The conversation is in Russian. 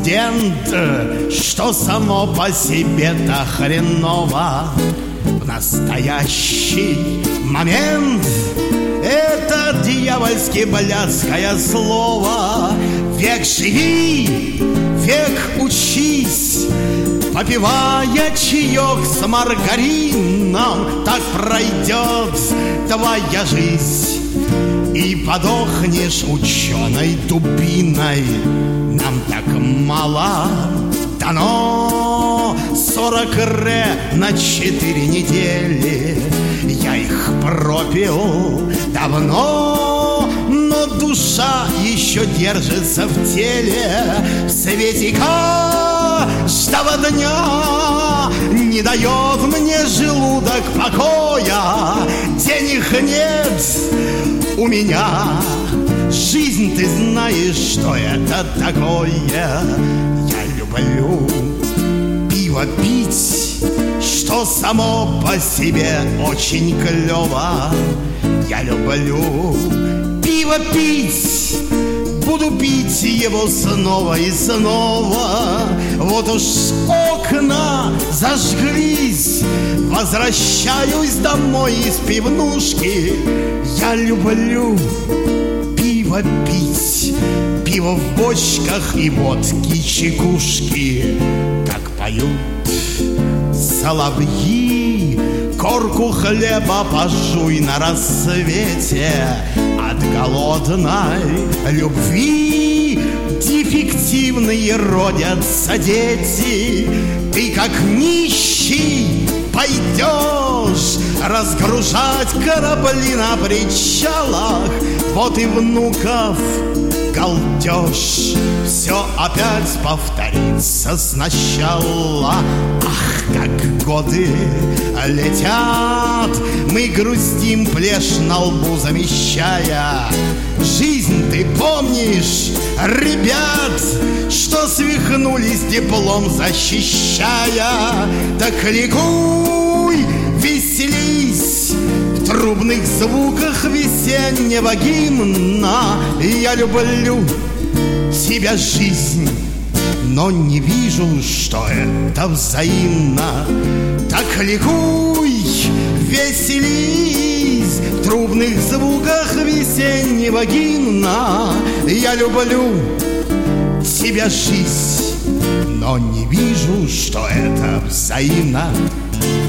студент, что само по себе-то хреново. В настоящий момент это дьявольски блядское слово. Век живи, век учись, попивая чаек с маргарином, так пройдет твоя жизнь. И подохнешь ученой дубиной. Нам так мало дано 40 ре на 4 недели. Я их пропил давно, но душа еще держится в теле. В свете каждого дня не дает мне желудок покоя. Денег нет у меня. Жизнь, ты знаешь, что это такое. Я люблю пиво пить, что само по себе очень клево. Я люблю пиво пить, буду пить его снова и снова. Вот уж окна зажглись, возвращаюсь домой из пивнушки. Я люблю пиво пить, пиво в бочках и водки чекушки. Как поют соловьи, корку хлеба пожуй на рассвете. От голодной любви дефективные родятся дети. Ты как нищий пойдешь разгружать корабли на причалах. Вот и внуков галдеж. Все опять повторится сначала. Ах, как годы летят, мы грустим, плешь на лбу замещая. Жизнь, ты помнишь, ребят, что свихнулись, диплом защищая? Так ликуй, веселись в трубных звуках весеннего гимна. Я люблю тебя, жизнь, но не вижу, что это взаимно. Так ликуй, веселись в трубных звуках весеннего гимна. Я люблю тебя, жизнь, но не вижу, что это взаимно.